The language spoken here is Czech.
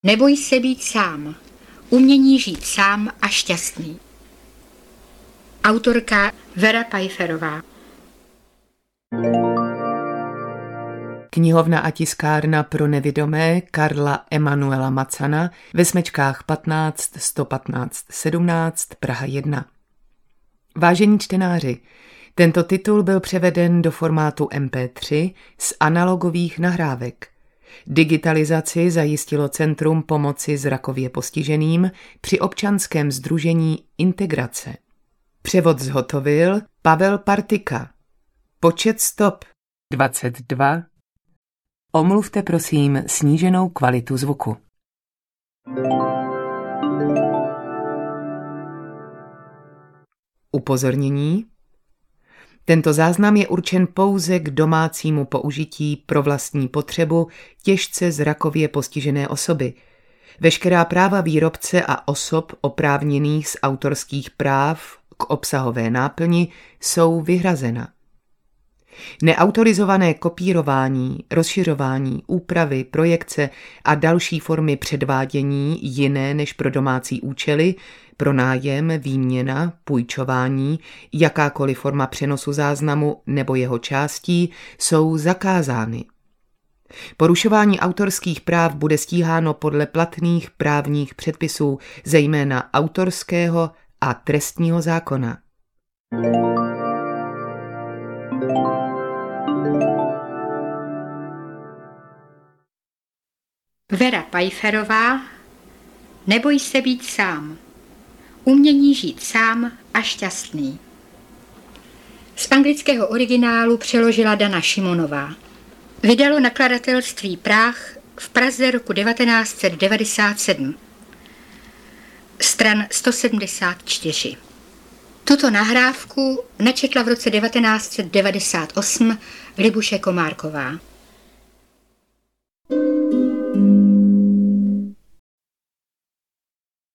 Neboj se být sám. Umění žít sám a šťastný. Autorka Vera Pajferová. Knihovna a tiskárna pro nevidomé Karla Emanuela Macana ve Smečkách 15 115 17 Praha 1. Vážení čtenáři, tento titul byl převeden do formátu MP3 z analogových nahrávek. Digitalizaci zajistilo Centrum pomoci zrakově postiženým při občanském sdružení Integrace. Převod zhotovil Pavel Partika. Počet stop 22. Omluvte prosím sníženou kvalitu zvuku. Upozornění. Tento záznam je určen pouze k domácímu použití pro vlastní potřebu těžce zrakově postižené osoby. Veškerá práva výrobce a osob oprávněných z autorských práv k obsahové náplni jsou vyhrazena. Neautorizované kopírování, rozšiřování, úpravy, projekce a další formy předvádění jiné než pro domácí účely, pronájem, výměna, půjčování, jakákoliv forma přenosu záznamu nebo jeho částí jsou zakázány. Porušování autorských práv bude stíháno podle platných právních předpisů, zejména autorského a trestního zákona. Vera Pajferová. Neboj se být sám. Umění žít sám a šťastný. Z anglického originálu přeložila Dana Šimonová. Vydalo nakladatelství Práh v Praze roku 1997. Stran 174. Tuto nahrávku načetla v roce 1998 Libuše Komárková.